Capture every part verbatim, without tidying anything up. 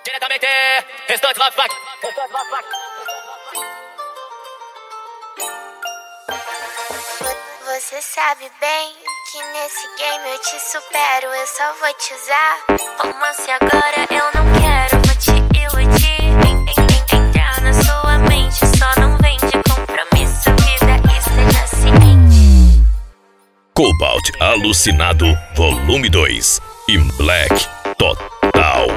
Diretamente, restante Love Pack. Você sabe bem que nesse game eu te supero, eu só vou te usar. Romance agora eu não quero, vou te iludir. Entrar na sua mente, só não vem de compromisso, vida, esteja ciente. Cobalt Alucinado Volume dois em Black Total.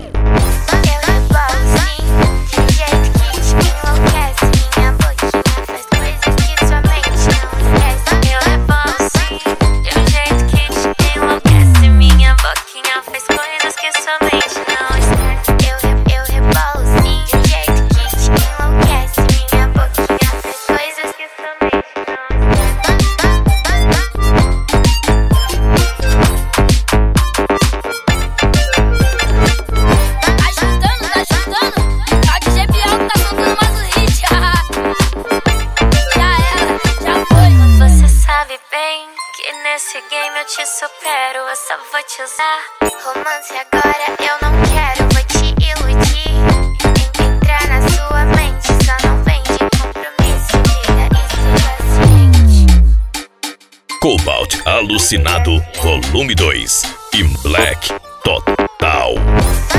Nesse game eu te supero, eu só vou te usar. Romance agora eu não quero, vou te iludir. Entrar na sua mente, só não vem de compromisso, vida, esteja ciente. Cobalt Alucinado Volume dois em Black Total.